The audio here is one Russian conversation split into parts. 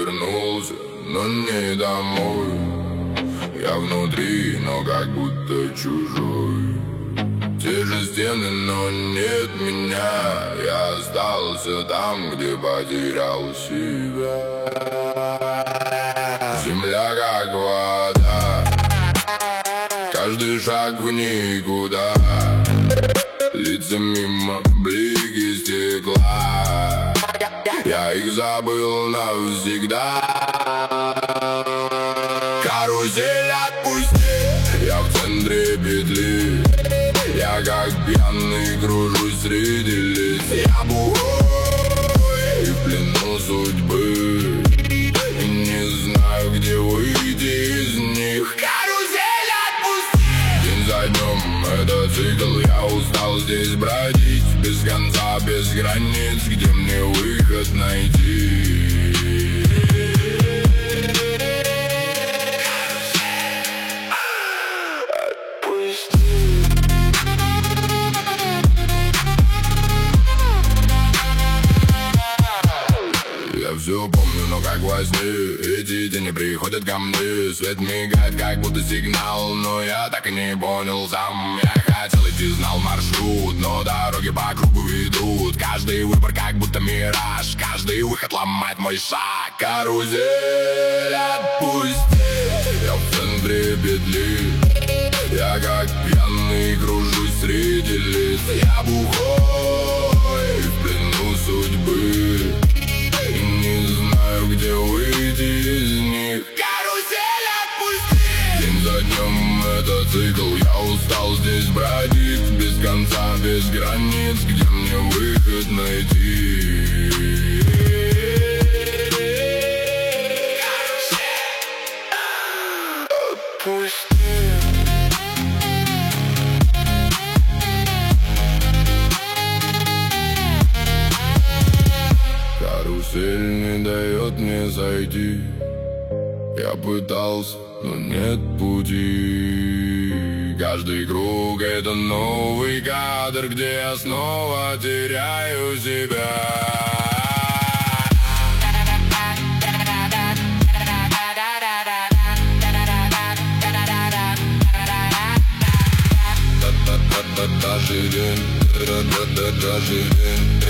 вернулся, но не домой. Я внутри, но как будто чужой. Те же стены, но нет меня. Я остался там, где потерял себя. Земля как вода, каждый шаг в никуда. Лица мимо, блики стекла. Я их забыл навсегда. Карусель отпусти, я в центре петли. Я как пьяный кружусь среди лиц. Я бухой в плену судьбы и не знаю, где выйти из них. Карусель отпусти. День за днем это цикл. Я устал здесь бродить без конца, без границ. Где мне выход найти? Я все помню, но как во сне. Эти тени приходят ко мне. Свет мигает, как будто сигнал, но я так и не понял сам. Я хотел идти, знал маршрут, но дороги по кругу ведут. Каждый выбор как будто мираж, каждый выход ломает мой шаг. Карусель отпусти, я в центре петли. Я как пьяный кружусь среди лиц. Я бухой в плену судьбы и не знаю, где выйти из них. Карусель отпусти. День за днем это цикл. Я устал здесь бродить без конца, без границ. Где мне выход найти? Карусель отпусти. Карусель не дает мне зайти. Я пытался, но нет пути. Каждый круг — это новый кадр, где я снова теряю себя. Каждый день, каждый день.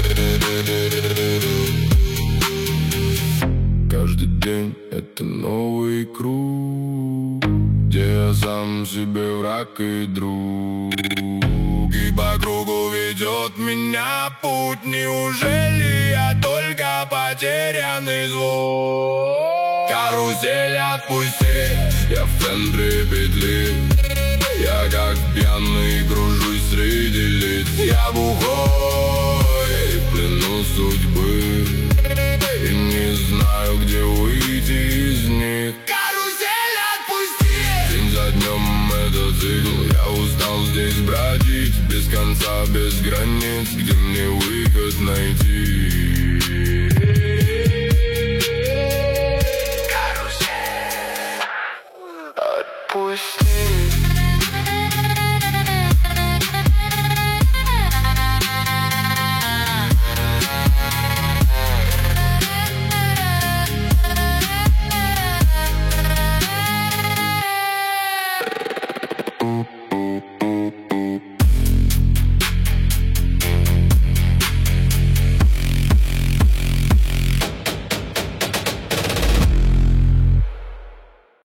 Каждый день это новый круг, где я сам себе враг и друг. И по кругу ведет меня путь. Неужели я только потерянный звук? Карусель отпусти, я в центре петли. Я как пьяный кружусь среди лиц. Я бухой в плену судьбы и не знаю, где выйти из них. Карусель отпусти. День за днем это цикл. Я устал здесь бродить без конца, без границ. Где мне выход найти?